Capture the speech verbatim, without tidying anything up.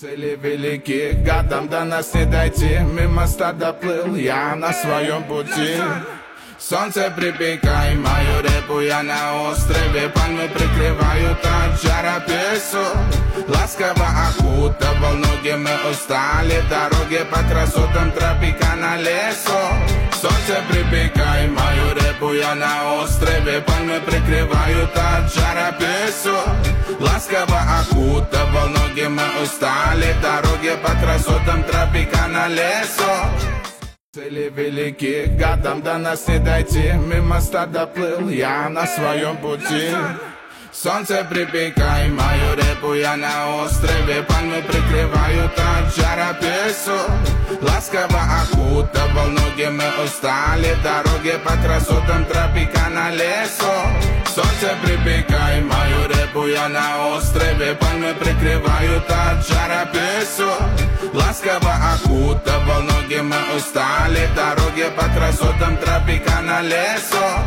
Цели велики, годам до нас не дойти. Мимо стада плыл я на своем пути. Солнце припекай мою репу, я на острове. Пальмы прикрывают от жара песок. Ласково окутывал ноги, мы устали. Дороги по красотам тропика на лесу. Солнце припекай мою репу, я на острове. Пальмы прикрывают от жара песок. Ласково окутывал ноги, мы устали. Дороги по красотам тропика на лесу. Цели велики, годам до нас не дойти. Мимо стада плыл я на своем пути. Солнце припекай мою репу, я на острове. Пальмы прикрывают от жара песок. Ласково окутывал ноги, мы устали. Дороги по красотам тропика на лесу. Солнце припекай мою репу, я на острове. Пальмы прикрывают от жара песок. Ласково окутывал ноги, мы устали. Дороги по красотам тропика на лесу.